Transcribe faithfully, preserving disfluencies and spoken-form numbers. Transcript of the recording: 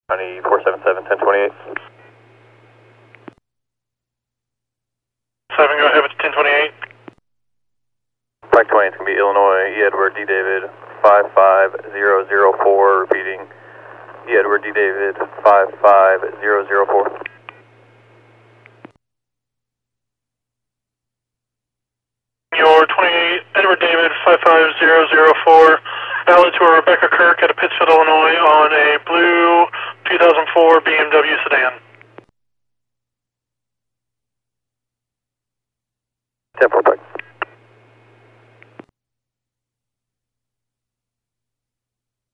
County four seven seven, ten twenty-eight. seven, go ahead with ten twenty-eight. Flight twenty, it's going to be Illinois, E. Edward D. David, five five zero zero four, repeating, E. Edward D. David, five five zero zero four. Your twenty-eight, Edward David, five five zero zero four, valid to Rebecca Kirk out of Pittsfield, Illinois on a blue two thousand four B M W sedan.